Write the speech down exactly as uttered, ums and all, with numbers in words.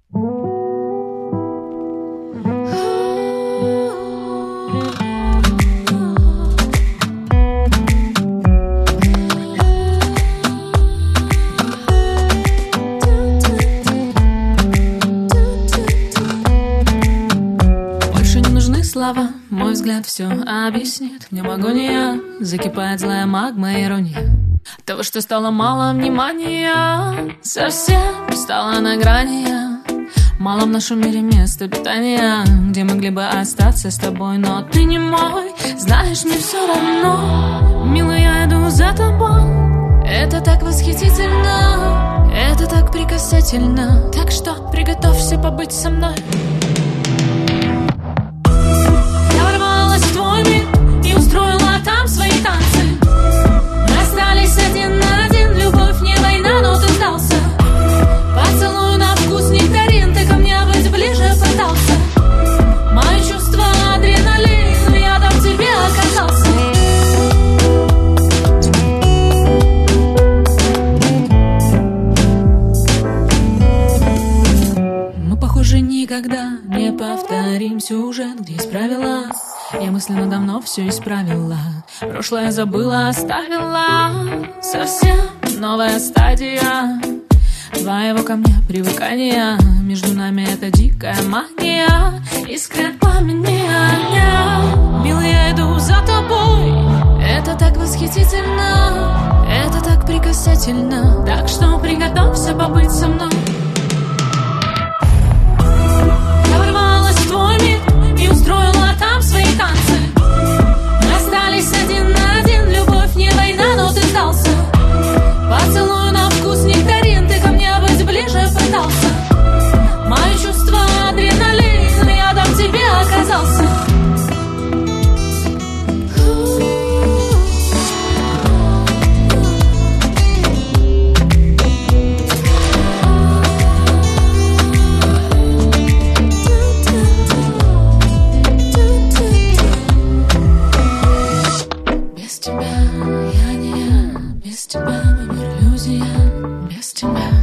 Слова, мой взгляд все объяснит. В нем агония, закипает злая магма, ирония того, что стало мало внимания. Совсем стало на грани я. Мало в нашем мире места обитания, где могли бы остаться с тобой, но ты не мой. Знаешь, мне все равно, милый, я иду за тобой. Это так восхитительно, это так прикасательно. Так что приготовься побыть со мной. И устроила там свои танцы. Расстались один на один. Любовь не война, но ты сдался. Поцелуй на вкус нектарин. Ты ко мне быть ближе пытался. Мои чувства адреналин. Я там в тебе оказался. Мы, похоже, никогда не повторим сюжет, где есть правила. Я мысленно давно все исправила. Прошлое забыла, оставила. Совсем новая стадия твоего ко мне привыкания. Между нами это дикая магия. Искры пламени огня. Милый, я иду за тобой. Это так восхитительно, это так прикасательно. Так что приготовься побыть со мной. Я ворвалась в твой мир и устроила там свои танцы. Расстались один на один. Любовь не война, но ты сдался. Поцелуй на вкус нектарин. Ты ко мне быть ближе пытался. Мои чувства адреналин. Я там в тебе оказался. Без тебя мой мир иллюзия. Без тебя